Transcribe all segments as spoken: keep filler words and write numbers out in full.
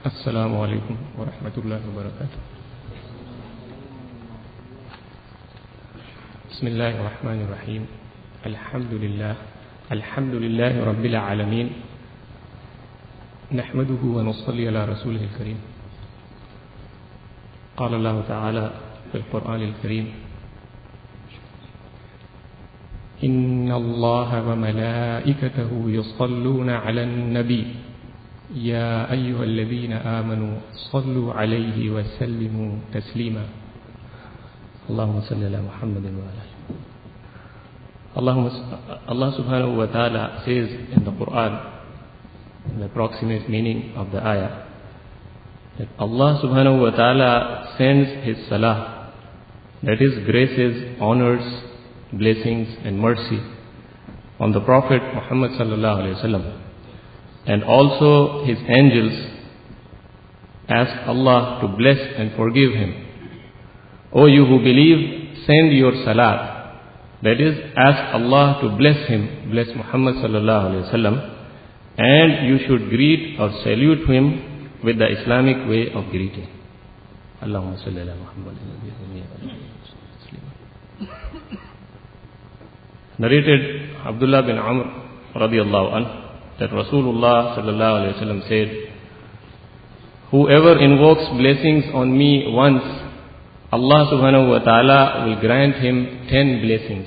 Assalamu alaikum wa rahmatullahi wa barakatuh. Bismillahir Rahmanir Rahim. Alhamdulillah. Alhamdulillahi Rabbil Alameen. Nahmaduhu wa nusalli ala Rasulihil Kareem. Qala Allah Ta'ala fil Qur'anil Kareem. Inna Allaha wa malaikatahu yusalluna ala an-nabi. يا أيها الذين آمنوا صلوا عليه وسلموا تسليما اللهم صل على محمد وعلى آله. Allah subhanahu wa ta'ala says in the Quran, in the approximate meaning of the ayah, that Allah subhanahu wa ta'ala sends His salah, that is graces, honors, blessings and mercy on the Prophet Muhammad sallallahu alayhi wa sallam. And also His angels ask Allah to bless and forgive him. O you who believe, send your salat. That is, ask Allah to bless him, bless Muhammad sallallahu alayhi wa sallam, and you should greet or salute him with the Islamic way of greeting. Allahumma salli ala Muhammad. Narrated Abdullah bin Amr radiyallahu anhu that Rasulullah sallallahu alayhi wa sallam said, whoever invokes blessings on me once, Allah subhanahu wa ta'ala will grant him ten blessings.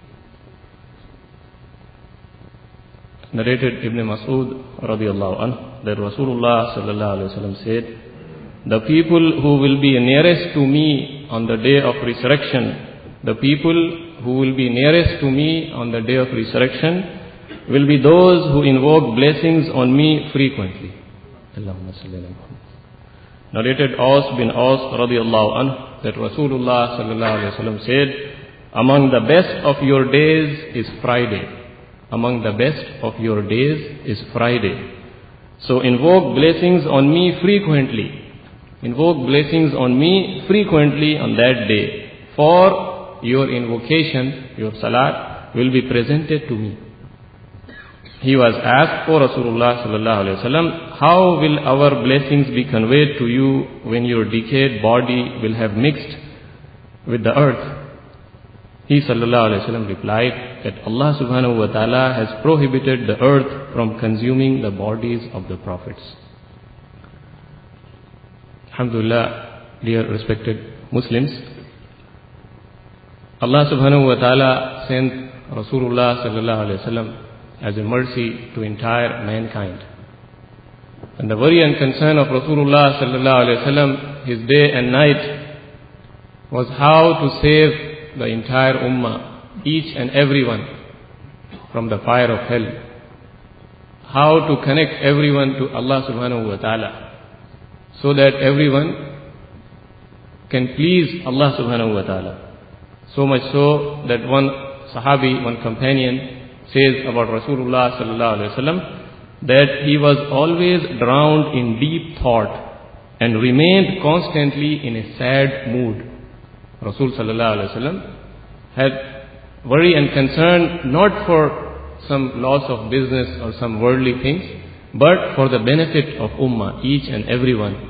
Narrated Ibn Mas'ud radiyallahu anhu that Rasulullah sallallahu alayhi wa sallam said, the people who will be nearest to me on the day of resurrection, the people who will be nearest to me on the day of resurrection will be those who invoke blessings on me frequently. Allahumma salli ala Muhammad. Narrated Aus bin Aus radiyallahu anhu that Rasulullah sallallahu alayhi wa sallam said, among the best of your days is Friday. Among the best of your days is Friday. So invoke blessings on me frequently. Invoke blessings on me frequently on that day. For your invocation, your salat, will be presented to me. He was asked, O Rasulullah sallallahu alayhi wa sallam, how will our blessings be conveyed to you when your decayed body will have mixed with the earth? He sallallahu alayhi wa sallam replied that Allah subhanahu wa ta'ala has prohibited the earth from consuming the bodies of the prophets. Alhamdulillah, dear respected Muslims, Allah subhanahu wa ta'ala sent Rasulullah sallallahu alayhi wa sallam as a mercy to entire mankind. And the worry and concern of Rasulullah sallallahu alayhi wa sallam, his day and night, was how to save the entire ummah, each and everyone, from the fire of hell. How to connect everyone to Allah subhanahu wa ta'ala, so that everyone can please Allah subhanahu wa ta'ala. So much so that one Sahabi, one companion, says about Rasulullah sallallahu alayhi wa sallam that he was always drowned in deep thought and remained constantly in a sad mood. Rasul sallallahu alayhi wa sallam had worry and concern not for some loss of business or some worldly things, but for the benefit of ummah, each and everyone.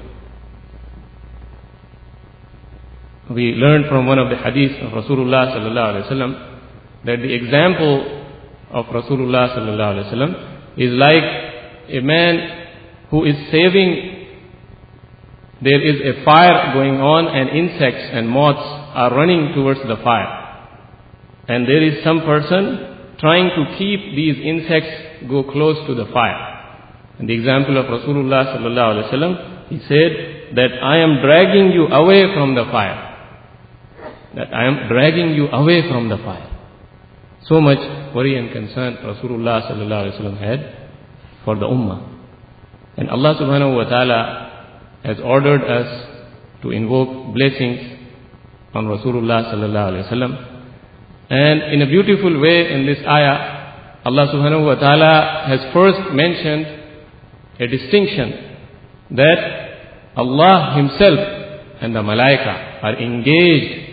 We learned from one of the hadiths of Rasulullah sallallahu alayhi wa sallam that the example of Rasulullah sallallahu alaihi wasallam is like a man who is saving. There is a fire going on and insects and moths are running towards the fire. And there is some person trying to keep these insects go close to the fire. And the example of Rasulullah sallallahu alaihi wasallam, he said that I am dragging you away from the fire. That I am dragging you away from the fire. So much worry and concern Rasulullah sallallahu alaihi wasallam had for the ummah. And Allah subhanahu wa ta'ala has ordered us to invoke blessings on Rasulullah sallallahu alaihi wasallam. And in a beautiful way in this ayah, Allah subhanahu wa ta'ala has first mentioned a distinction that Allah Himself and the malaika are engaged.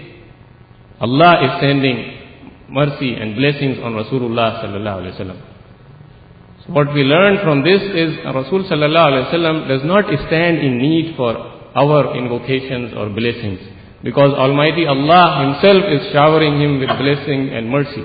Allah is sending mercy and blessings on Rasulullah sallallahu alaihi wasallam. So what we learn from this is Rasul sallallahu alaihi wasallam does not stand in need for our invocations or blessings, because Almighty Allah Himself is showering him with blessing and mercy.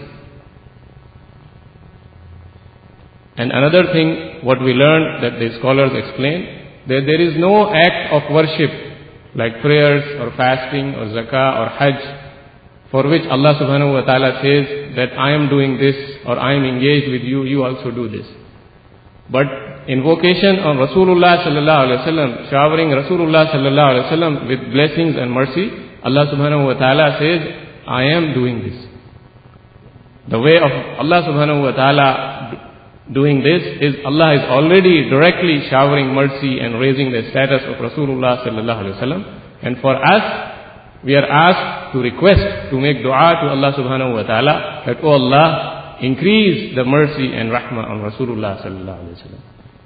And another thing, what we learned that the scholars explain, that there is no act of worship like prayers or fasting or zakah or hajj for which Allah subhanahu wa ta'ala says that I am doing this or I am engaged with you, you also do this. But invocation on Rasulullah sallallahu alaihi wasallam, showering Rasulullah sallallahu alaihi wasallam with blessings and mercy, Allah subhanahu wa ta'ala says, I am doing this. The way of Allah subhanahu wa ta'ala doing this is Allah is already directly showering mercy and raising the status of Rasulullah sallallahu alaihi wasallam. And for us, we are asked to request, to make dua to Allah subhanahu wa ta'ala, that, oh Allah, increase the mercy and rahmah on Rasulullah sallallahu alaihi wasallam.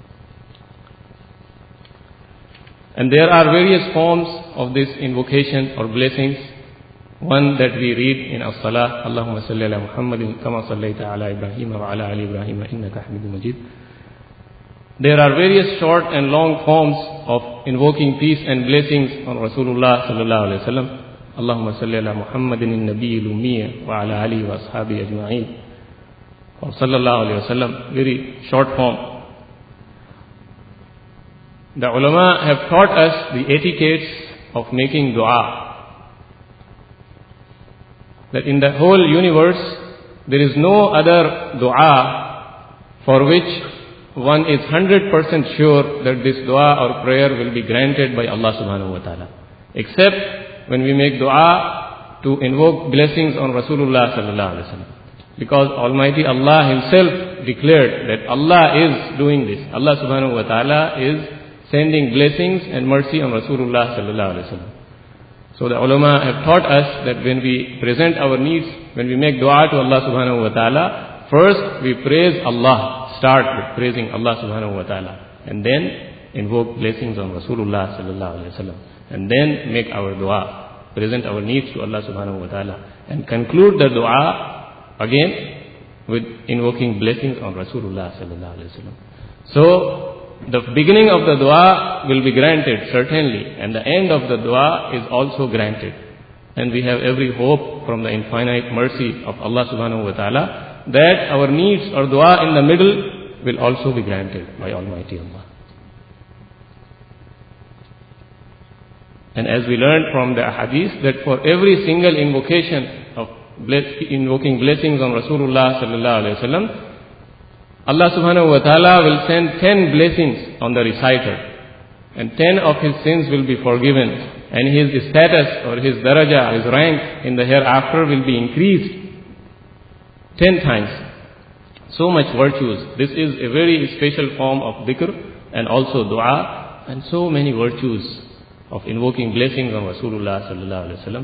And there are various forms of this invocation or blessings. One that we read in as-salah, Allahumma salli ala Muhammadin kama sallaita ala Ibrahim wa ala ali Ibrahim innaka Hamidum Majid. There are various short and long forms of invoking peace and blessings on Rasulullah sallallahu alaihi wasallam. Allahumma salli ala Muhammadin an-nabiyil ummi wa ala alihi wa ashabihi ajma'in. Or sallallahu alaihi wasallam, very short form. The ulama have taught us the etiquettes of making dua. That in the whole universe, there is no other dua for which one is one hundred percent sure that this dua or prayer will be granted by Allah subhanahu wa ta'ala. Except when we make dua to invoke blessings on Rasulullah sallallahu alaihi wasallam. Because Almighty Allah Himself declared that Allah is doing this. Allah subhanahu wa ta'ala is sending blessings and mercy on Rasulullah sallallahu alaihi wasallam. So the ulama have taught us that when we present our needs, when we make dua to Allah subhanahu wa ta'ala, first we praise Allah, start with praising Allah subhanahu wa ta'ala, and then invoke blessings on Rasulullah sallallahu alaihi wasallam, and then make our dua, present our needs to Allah subhanahu wa ta'ala, and conclude the dua again with invoking blessings on Rasulullah sallallahu alaihi wasallam. So the beginning of the dua will be granted, certainly, and the end of the dua is also granted. And we have every hope from the infinite mercy of Allah subhanahu wa ta'ala that our needs or dua in the middle will also be granted by Almighty Allah. And as we learned from the hadith, that for every single invocation of bless, invoking blessings on Rasulullah sallallahu alaihi wasallam, Allah subhanahu wa ta'ala will send ten blessings on the reciter, and ten of his sins will be forgiven, and his status or his daraja, his rank in the hereafter will be increased ten times. So much virtues. This is a very special form of dhikr and also dua, and so many virtues of invoking blessings on Rasulullah sallallahu alaihi wasallam.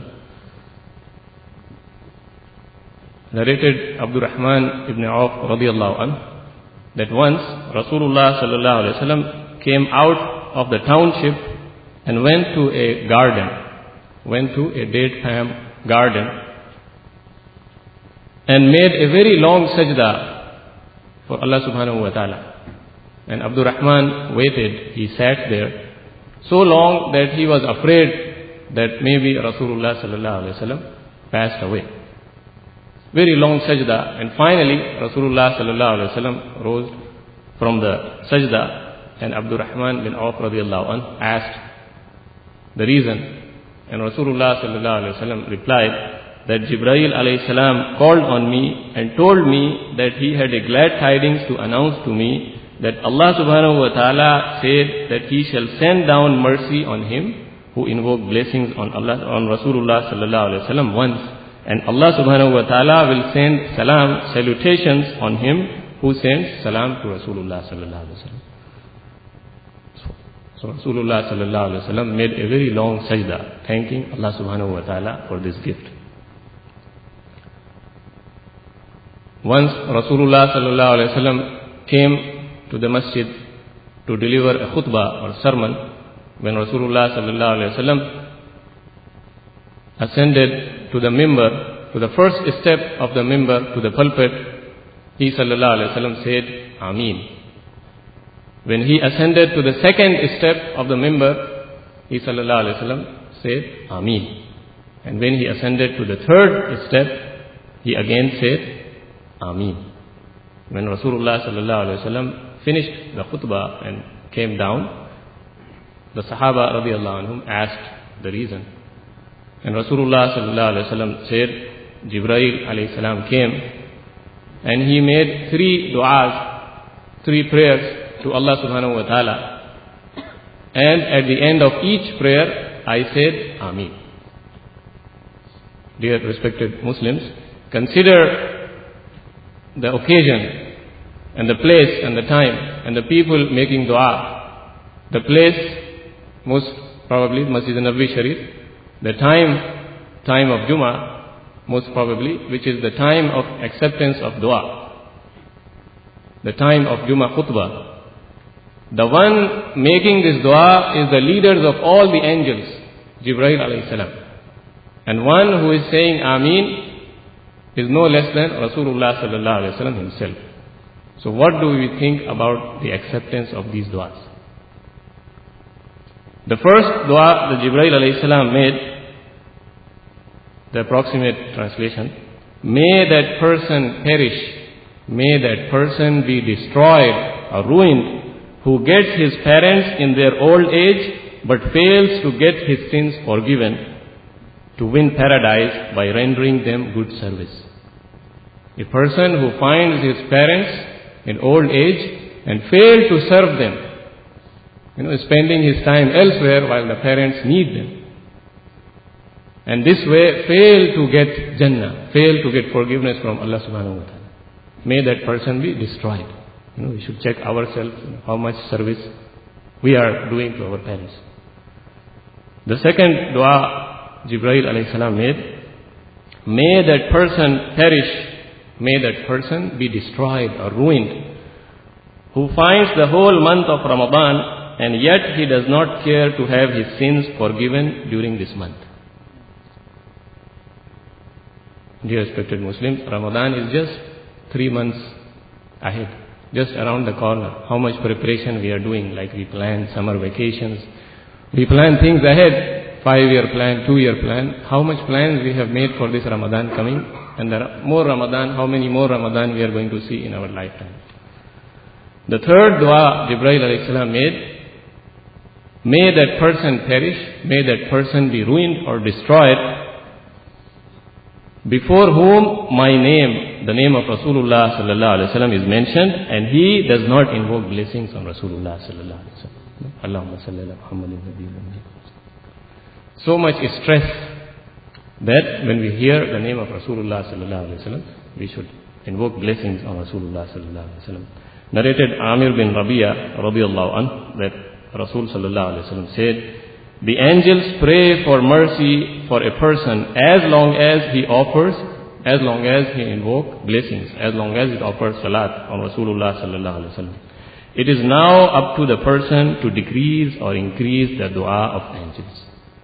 Narrated Abdul Rahman ibn Auf radiyallahu anhu, that once Rasulullah sallallahu alaihi wasallam came out of the township and went to a garden, went to a date palm garden, and made a very long sajda for Allah subhanahu wa ta'ala. And Abdul Rahman waited, he sat there so long that he was afraid that maybe Rasulullah sallallahu alaihi wasallam passed away. Very long sajda, and finally Rasulullah sallallahu alaihi wasallam rose from the sajda, and Abdul Rahman bin Auf radiyallahu anhu asked the reason, and Rasulullah sallallahu alaihi wasallam replied that Jibreel alayhi salam called on me and told me that he had a glad tidings to announce to me that Allah subhanahu wa ta'ala said that He shall send down mercy on him who invoked blessings on Allah, on Rasulullah sallallahu alaihi wasallam once. And Allah subhanahu wa ta'ala will send salam, salutations on him who sends salam to Rasulullah sallallahu alaihi wasallam. So, so Rasulullah sallallahu alaihi wasallam made a very long sajda, thanking Allah subhanahu wa ta'ala for this gift. Once Rasulullah sallallahu alaihi wasallam came to the masjid to deliver a khutbah or sermon, when Rasulullah sallallahu alaihi wasallam ascended to the mimbar, to the first step of the mimbar, to the pulpit, he sallallahu alaihi wasallam said, Ameen. When he ascended to the second step of the minbar, he sallallahu alaihi wasallam said, Ameen. And when he ascended to the third step, he again said, Ameen. When Rasulullah sallallahu alaihi wasallam finished the khutbah and came down, the Sahaba radiallahu anhum asked the reason. And Rasulullah sallallahu alaihi wasallam said, Jibreel alayhi salam came and he made three du'as, three prayers to Allah subhanahu wa ta'ala. And at the end of each prayer, I said, Ameen. Dear respected Muslims, consider the occasion and the place and the time and the people making dua. The place, most probably Masjid Nabawi Sharif. The time, time of Jummah, most probably, which is the time of acceptance of dua. The time of Jummah khutbah. The one making this dua is the leaders of all the angels, Jibreel alayhi salam. And one who is saying Ameen is no less than Rasulullah sallallahu alaihi wasallam himself. So what do we think about the acceptance of these du'as? The first dua that Jibreel alayhi salam made, the approximate translation, may that person perish, may that person be destroyed or ruined, who gets his parents in their old age but fails to get his sins forgiven, to win paradise by rendering them good service. A person who finds his parents in old age and fails to serve them, you know, spending his time elsewhere while the parents need them. And this way fail to get Jannah, fail to get forgiveness from Allah subhanahu wa ta'ala. May that person be destroyed. You know, we should check ourselves, you know, how much service we are doing to our parents. The second dua Jibreel alayhi salam made, may that person perish, may that person be destroyed or ruined, who finds the whole month of Ramadan and yet he does not care to have his sins forgiven during this month. Dear respected Muslims, Ramadan is just three months ahead, just around the corner. How much preparation we are doing, like we plan summer vacations, we plan things ahead. Five-year plan, two-year plan, how much plans we have made for this Ramadan coming, and there are more Ramadan, how many more Ramadan we are going to see in our lifetime. The third dua Jibreel alayhi salam made, may that person perish, may that person be ruined or destroyed, before whom my name, the name of Rasulullah sallallahu alaihi wasallam is mentioned, and he does not invoke blessings on Rasulullah sallallahu alaihi wasallam. Allahumma salli ala Muhammadin nabiyyin. So much stress that when we hear the name of Rasulullah sallallahu alaihi wasallam, we should invoke blessings on Rasulullah sallallahu alaihi wasallam. Narrated Amir bin Rabi'a radiyallahu anhu that Rasul sallallahu alaihi wasallam said, the angels pray for mercy for a person as long as he offers, as long as he invokes blessings, as long as he offers salat on Rasulullah sallallahu alaihi wasallam. It is now up to the person to decrease or increase the dua of angels.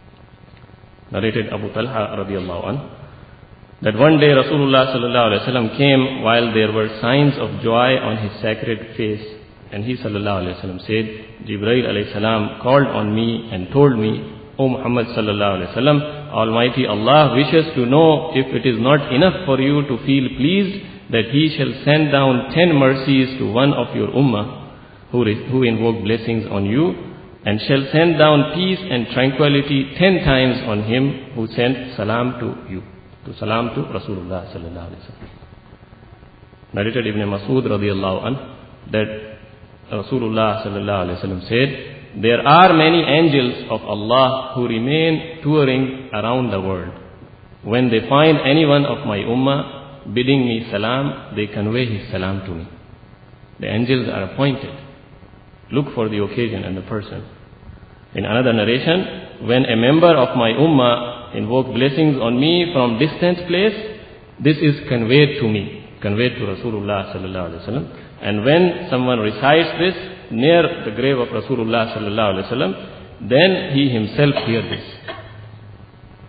Narrated Abu Talha radiallahu anhu that one day Rasulullah sallallahu alaihi wasallam came while there were signs of joy on his sacred face, and he sallallahu alaihi wasallam said, Jibreel alayhi salam called on me and told me, O Muhammad sallallahu alaihi wasallam, Almighty Allah wishes to know if it is not enough for you to feel pleased that He shall send down ten mercies to one of your ummah who, who invoke blessings on you, and shall send down peace and tranquility ten times on him who sent salam to you, to salam to Rasulullah sallallahu alaihi wasallam. Narrated Ibn Mas'ud radiyallahu anhu that Rasulullah sallallahu alaihi wasallam said, there are many angels of Allah who remain touring around the world. When they find anyone of my ummah bidding me salam, they convey his salam to me. The angels are appointed. Look for the occasion and the person. In another narration, when a member of my ummah invoke blessings on me from distant place, this is conveyed to me, conveyed to Rasulullah sallallahu alaihi wasallam. And when someone recites this near the grave of Rasulullah sallallahu alaihi wasallam, then he himself hears this.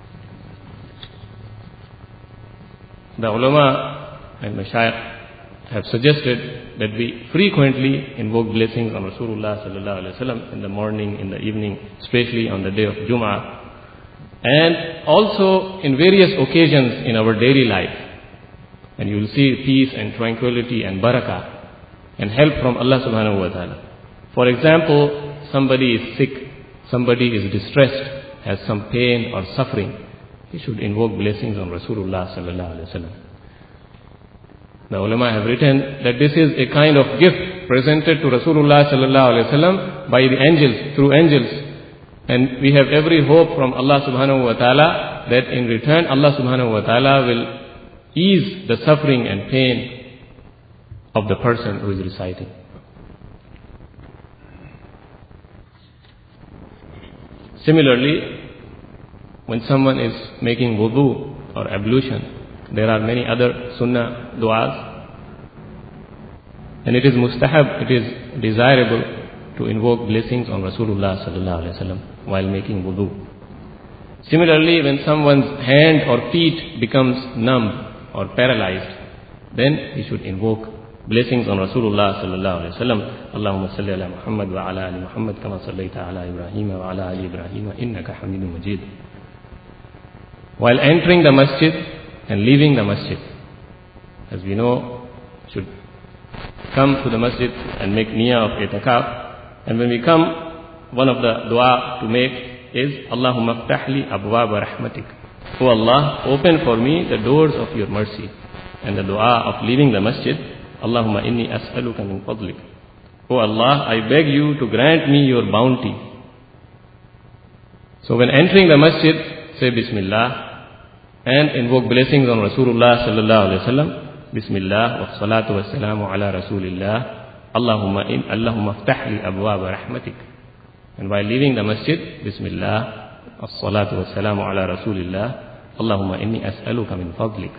The ulama and mashayikh have suggested that we frequently invoke blessings on Rasulullah sallallahu alaihi wasallam in the morning, in the evening, especially on the day of Jum'ah, and also in various occasions in our daily life. And you will see peace and tranquility and barakah and help from Allah subhanahu wa ta'ala. For example, somebody is sick, somebody is distressed, has some pain or suffering, he should invoke blessings on Rasulullah sallallahu alaihi wasallam. The ulama have written that this is a kind of gift presented to Rasulullah sallallahu alaihi wasallam by the angels, through angels. And we have every hope from Allah subhanahu wa ta'ala that in return Allah subhanahu wa ta'ala will ease the suffering and pain of the person who is reciting. Similarly, when someone is making wudu or ablution, there are many other sunnah du'as, and it is mustahab, it is desirable to invoke blessings on Rasulullah sallallahu alaihi wasallam while making wudu. Similarly, when someone's hand or feet becomes numb or paralyzed, then he should invoke blessings on Rasulullah sallallahu alaihi wasallam. Allahumma salli ala Muhammad wa ala ali Muhammad kama sallaita ala Ibrahim wa ala ali Ibrahim innaka Hamidum Majid. While entering the masjid and leaving the masjid, as we know, should come to the masjid and make niyyah of itikaf. And when we come, one of the dua to make is Allahumma ftahli abwaba rahmatik. O Allah, open for me the doors of your mercy. And the dua of leaving the masjid, Allahumma inni as'aluka min fadlik. O Allah, I beg you to grant me your bounty. So when entering the masjid, say Bismillah and invoke blessings on Rasulullah sallallahu alaihi wasallam. Bismillah wa salatu wa salamu ala Rasulillah. Allahumma in Allahumma ftahli abwaba rahmatik. And while leaving the masjid, Bismillah, as-salatu wa salamu ala Rasulillah, Allahumma inni as'aluka min fadlik.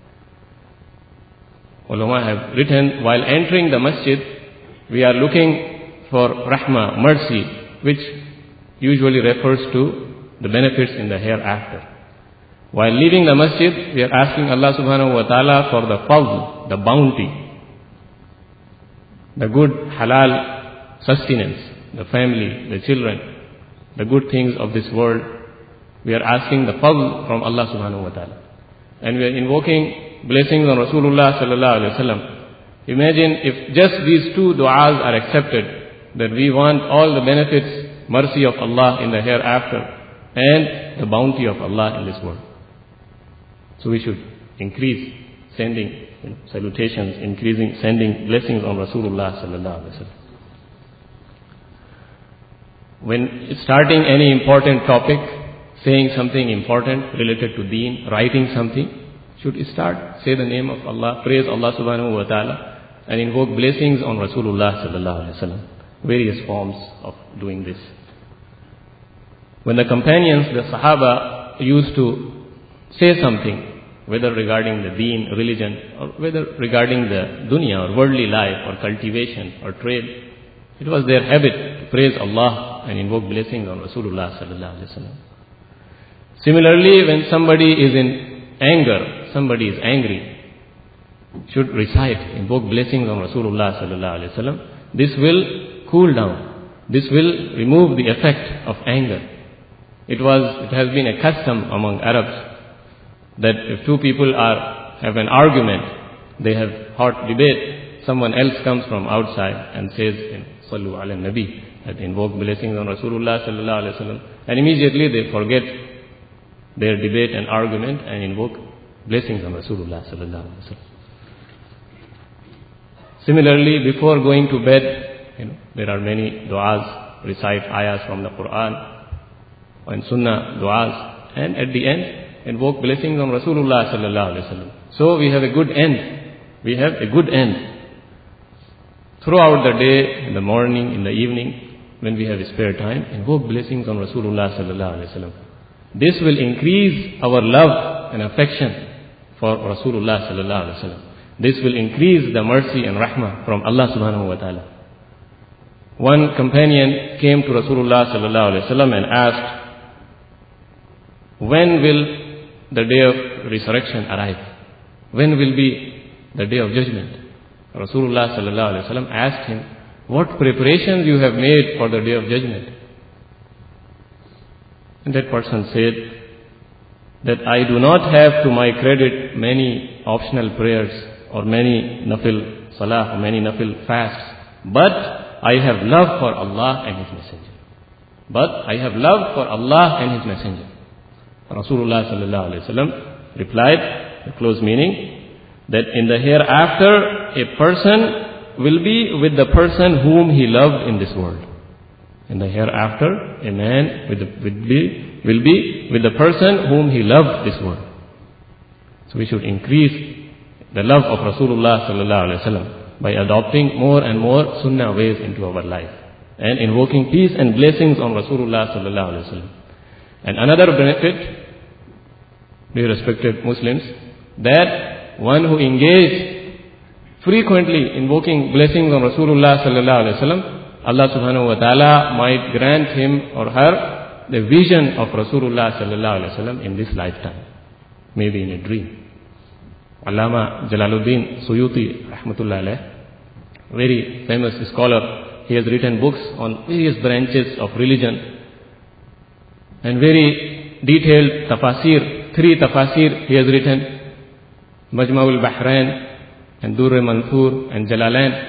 Ulama have written, while entering the masjid, we are looking for rahmah, mercy, which usually refers to the benefits in the hereafter. While leaving the masjid, we are asking Allah subhanahu wa ta'ala for the fadl, the bounty, the good halal sustenance, the family, the children, the good things of this world. We are asking the fadl from Allah subhanahu wa ta'ala. And we are invoking blessings on Rasulullah sallallahu alaihi wasallam. Imagine if just these two du'as are accepted, that we want all the benefits, mercy of Allah in the hereafter, and the bounty of Allah in this world. So we should increase sending you know, salutations, increasing sending blessings on Rasulullah sallallahu alaihi wasallam. When starting any important topic, saying something important related to deen, writing something, should start, say the name of Allah, praise Allah subhanahu wa ta'ala, and invoke blessings on Rasulullah sallallahu alaihi wasallam. Various forms of doing this. When the companions, the Sahaba, used to say something, whether regarding the deen, religion, or whether regarding the dunya or worldly life or cultivation or trade, it was their habit to praise Allah and invoke blessings on Rasulullah sallallahu alaihi wasallam. Similarly, when somebody is in anger, somebody is angry, should recite, invoke blessings on Rasulullah sallallahu alaihi wasallam. This will cool down. This will remove the effect of anger. It was, it has been a custom among Arabs that if two people are have an argument, they have hot debate, someone else comes from outside and says, Sallu ala Nabi, that invoke blessings on Rasulullah sallallahu alaihi wasallam, and immediately they forget their debate and argument and invoke blessings on Rasulullah sallallahu alaihi wasallam. Similarly, before going to bed, you know, there are many du'as, recite ayahs from the Quran and Sunnah du'as, and at the end, invoke blessings on Rasulullah sallallahu alaihi wasallam. So we have a good end. We have a good end. Throughout the day, in the morning, in the evening, when we have spare time, invoke blessings on Rasulullah sallallahu alaihi wasallam. This will increase our love and affection for Rasulullah sallallahu alaihi wasallam. This will increase the mercy and rahmah from Allah subhanahu wa ta'ala. One companion came to Rasulullah sallallahu alaihi wasallam and asked, when will the day of resurrection arrive? When will be the day of judgment? Rasulullah sallallahu alaihi wasallam asked him, what preparations you have made for the day of judgment? And that person said that I do not have to my credit many optional prayers or many nafil salah or many nafil fasts, but I have love for Allah and His Messenger. But I have love for Allah and His Messenger. Rasulullah sallallahu alaihi wasallam replied, the close meaning, that in the hereafter a person will be with the person whom he loved in this world. In the hereafter, a man with the, will, be, will be with the person whom he loved this world. So we should increase the love of Rasulullah sallallahu alaihi wasallam by adopting more and more sunnah ways into our life and invoking peace and blessings on Rasulullah sallallahu alaihi wasallam. And another benefit, dear respected Muslims, that one who engaged frequently invoking blessings on Rasulullah sallallahu alaihi wasallam, Allah subhanahu wa ta'ala might grant him or her the vision of Rasulullah sallallahu alaihi wasallam in this lifetime, maybe in a dream. Allama Jalaluddin Suyuti rahmatullah alayh, very famous scholar, he has written books on various branches of religion and very detailed tafasir, three tafasir he has written, Majma'ul Bahrain and Durr Manthur and Jalalain.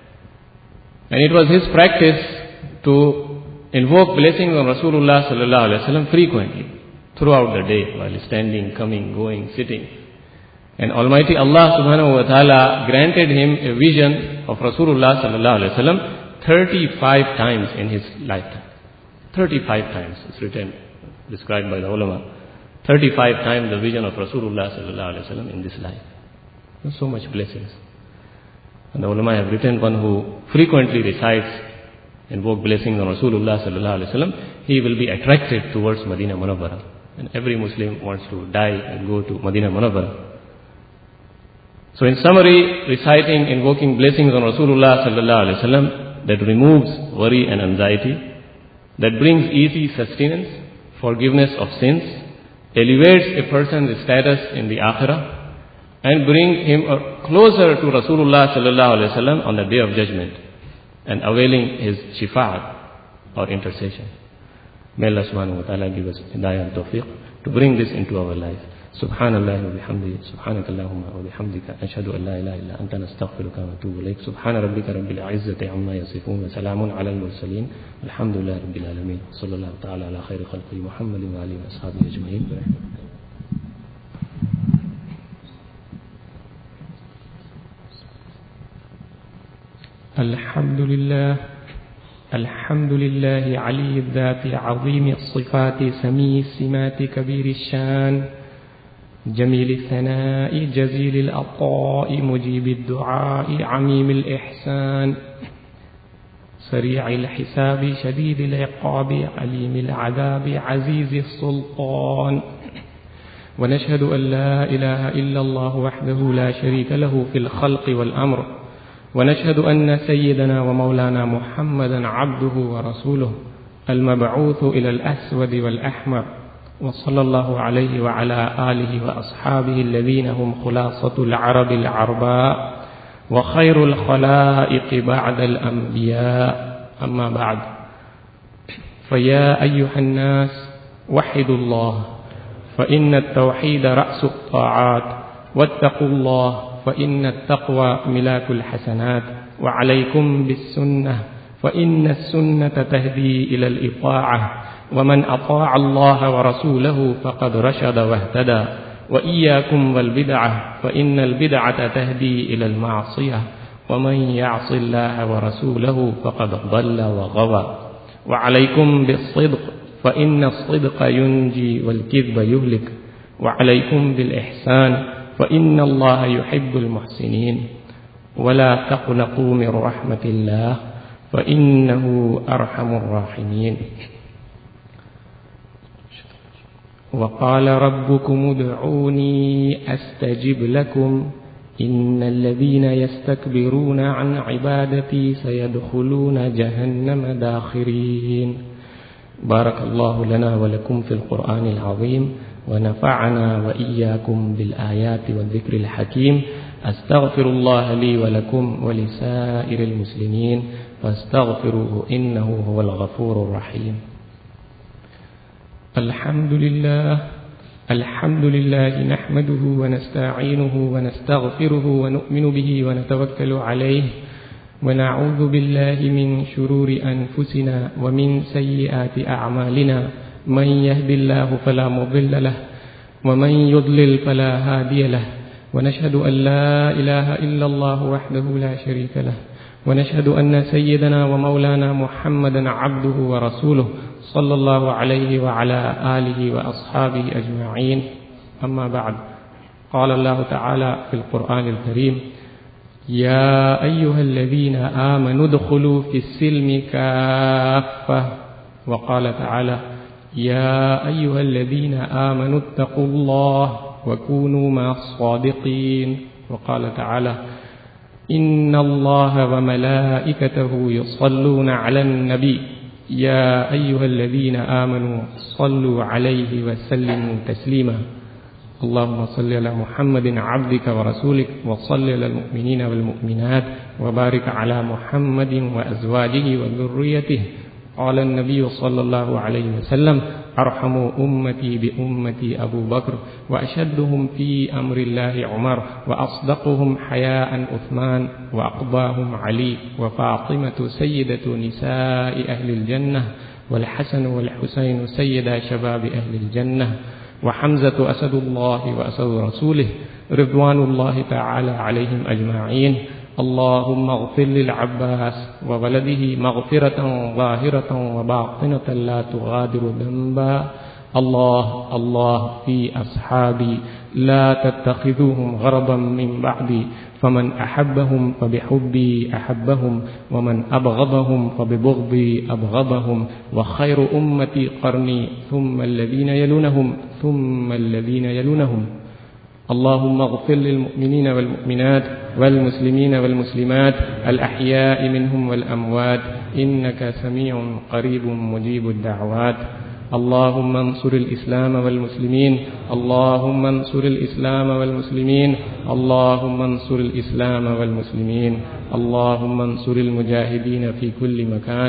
And it was his practice to invoke blessings on Rasulullah sallallahu alaihi wasallam frequently throughout the day, while standing, coming, going, sitting. And Almighty Allah subhanahu wa ta'ala granted him a vision of Rasulullah sallallahu alaihi wasallam thirty-five times in his lifetime. thirty-five times it's written, described by the ulama. thirty-five times the vision of Rasulullah sallallahu alaihi wasallam in this life. There's so much blessings. And the ulama have written, one who frequently recites, invoke blessings on Rasulullah sallallahu alaihi wasallam, he will be attracted towards Madinah Munawwara. And every Muslim wants to die and go to Madinah Munawwara. So in summary, reciting, invoking blessings on Rasulullah sallallahu alaihi wasallam, that removes worry and anxiety, that brings easy sustenance, forgiveness of sins, elevates a person's status in the akhirah, and bring him closer to Rasulullah sallallahu alaihi wasallam on the day of judgment, and availing his shifa'at or intercession. May Allah subhanahu wa ta'ala give us hidayah and tawfiq to bring this into our life. Subhanallah wa bihamdihi, subhanakallahumma wa bihamdika, ashhadu an la ilaha illa anta nastaghfiruka wa atubu ilayk. Subhana rabbika rabbil izzati amma yasifun wa salamun ala al-mursalin. Alhamdulillahi rabbil alamin. Sallallahu ta'ala ala khayri khalqi Muhammadin wa alihi wa ashabihi ajma'in. الحمد لله الحمد لله علي الذات عظيم الصفات سمي السمات كبير الشان جميل الثناء جزيل العطاء مجيب الدعاء عميم الإحسان سريع الحساب شديد العقاب عليم العذاب عزيز السلطان. ونشهد أن لا إله إلا الله وحده لا شريك له في الخلق والأمر. ونشهد أن سيدنا ومولانا محمدا عبده ورسوله المبعوث إلى الأسود والأحمر، وصلى الله عليه وعلى آله وأصحابه الذين هم خلاصة العرب العرباء وخير الخلائق بعد الأنبياء. أما بعد، فيا أيها الناس وحدوا الله، فإن التوحيد رأس الطاعات، واتقوا الله فإن التقوى ملاك الحسنات، وعليكم بالسنة فإن السنة تهدي إلى الإطاعة، ومن أطاع الله ورسوله فقد رشد واهتدى، وإياكم والبدعة فإن البدعة تهدي إلى المعصية، ومن يعص الله ورسوله فقد ضل وغوى، وعليكم بالصدق فإن الصدق ينجي والكذب يهلك، وعليكم بالإحسان فإن الله يحب المحسنين، ولا تقنطوا من رحمة الله فإنه أرحم الراحمين. وقال ربكم ادعوني أستجب لكم إن الذين يستكبرون عن عبادتي سيدخلون جهنم داخرين. بارك الله لنا ولكم في القرآن العظيم، ونفعنا وإياكم بالآيات والذكر الحكيم. أستغفر الله لي ولكم ولسائر المسلمين فاستغفروه إنه هو الغفور الرحيم. الحمد لله الحمد لله نحمده ونستعينه ونستغفره ونؤمن به ونتوكل عليه ونعوذ بالله من شرور أنفسنا ومن سيئات أعمالنا من يهد الله فلا مضل له ومن يضلل فلا هادي له ونشهد أن لا إله إلا الله وحده لا شريك له ونشهد أن سيدنا ومولانا محمدا عبده ورسوله صلى الله عليه وعلى آله وأصحابه أجمعين. أما بعد، قال الله تعالى في القرآن الكريم: يا أيها الذين آمنوا ادخلوا في السلم كافة. وقال تعالى: يا أيها الذين آمنوا اتقوا الله وكونوا مع الصادقين. وقال تعالى: إن الله وملائكته يصلون على النبي يا أيها الذين آمنوا صلوا عليه وسلموا تسليما. اللهم صل على محمد عبدك ورسولك وصل على المؤمنين والمؤمنات وبارك على محمد وأزواجه وذريته. قال النبي صلى الله عليه وسلم: أرحم أمتي بأمتي أبو بكر وأشدهم في أمر الله عمر وأصدقهم حياء عثمان وأقضاهم علي وفاطمة سيدة نساء أهل الجنة والحسن والحسين سيدا شباب أهل الجنة وحمزة أسد الله وأسد رسوله رضوان الله تعالى عليهم أجمعين. اللهم اغفر للعباس وولده مغفرة ظاهرة وباطنة لا تغادر ذنبا. الله الله في أصحابي لا تتخذوهم غرضا من بعدي فمن أحبهم فبحبي أحبهم ومن أبغضهم فببغضي أبغضهم وخير أمتي قرني ثم الذين يلونهم ثم الذين يلونهم. اللهم اغفر للمؤمنين والمؤمنات والمسلمين والمسلمات الأحياء منهم والأموات إنك سميع قريب مجيب الدعوات. اللهم انصر الإسلام والمسلمين اللهم انصر الإسلام والمسلمين اللهم انصر الإسلام والمسلمين اللهم انصر المجاهدين في كل مكان.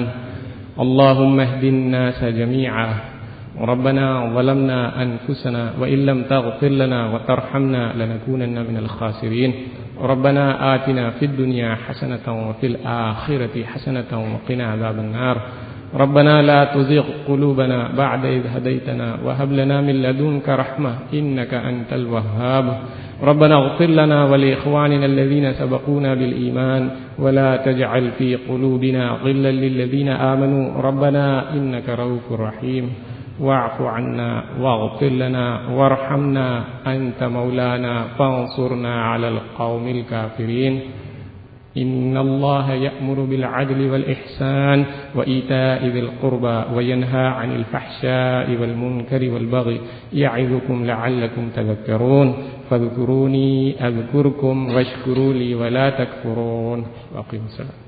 اللهم اهد الناس جميعا. ربنا ظلمنا أنفسنا وإن لم تغفر لنا وترحمنا لنكونن من الخاسرين. ربنا آتنا في الدنيا حسنة وفي الآخرة حسنة وقنا عذاب النار. ربنا لا تزغ قلوبنا بعد إذ هديتنا وهب لنا من لدنك رحمة إنك أنت الوهاب. ربنا اغفر لنا ولإخواننا الذين سبقونا بالإيمان ولا تجعل في قلوبنا غلا للذين آمنوا ربنا إنك رؤوف رحيم. واعف عنا واغفر لنا وارحمنا أنت مولانا فانصرنا على القوم الكافرين. إن الله يأمر بالعدل والإحسان وإيتاء ذي القربى وينهى عن الفحشاء والمنكر والبغي يعظكم لعلكم تذكرون. فاذكروني أذكركم واشكروا لي ولا تكفرون. وأقيموا الصلاة.